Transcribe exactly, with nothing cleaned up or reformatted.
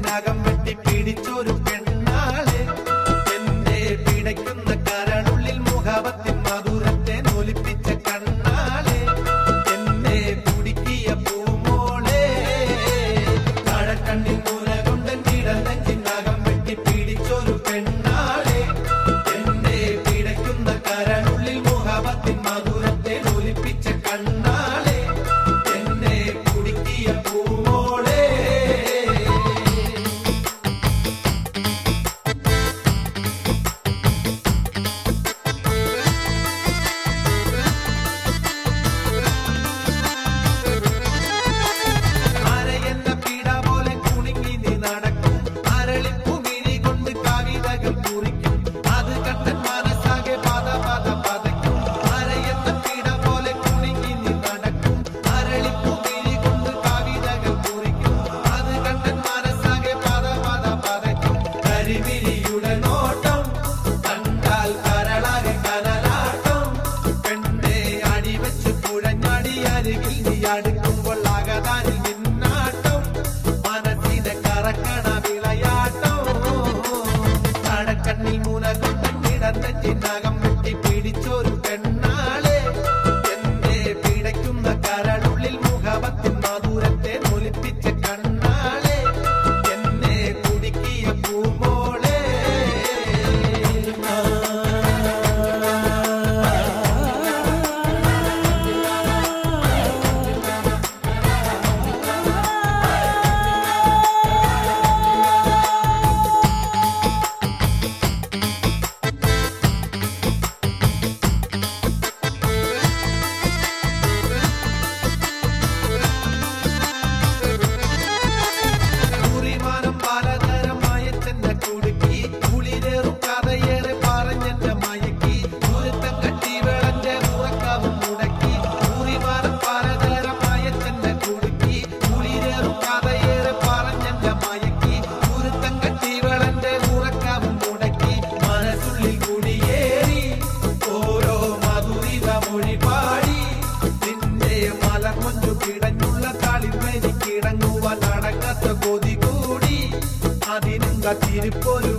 നകം വെട്ടി പിടിച്ചൊരു പെണ്ണാളെ എന്റെ പിടയ്ക്കുന്ന കരളുള്ളിൽ മുഖവത്തിൻ മധുരത്തെ നൊലിപ്പിച്ച കണ്ണാളെ എന്നെ കുടുക്കിയ പൂമോളെ കഴക്കണ്ണിൽ മൂല കൊണ്ടൻ കിടന്നെഞ്ചിൻ നകം വെട്ടി പിടിച്ചൊരു പെണ്ണാളെ എന്റെ പിടയ്ക്കുന്ന കരളുള്ളിൽ മുഖവത്തിൻ മധുരത്തെ നൊലിപ്പിച്ച കണ്ണാളെ എന്നെ കുടുക്കിയ പൂമോളെ അടുക്കുമ്പോൾ ആകതാനിൽ നിന്നാട്ടം മനസ്സിനെ കറക്കണ വിളയാട്ടം കടക്കണ്ണിൽ മൂല കൊണ്ടൻ കിടന്നെഞ്ചിനകം വെട്ടി പിടിച്ചൊരു പെണ്ണാളെ എന്റെ പിടയ്ക്കുന്ന കരളുള്ളിൽ മുഖവത്തിൻ മധുരത്തെ നൊലിപ്പിച്ച കണ്ണാളെ എന്നെ കുടുക്കിയ പൂമോളെ കിടഞ്ഞുള്ള താളിമേനി കിടങ്ങുവാൻ അടങ്ങാത്ത കൊതി കൂടി അതിനും കത്തിരിപ്പൊരു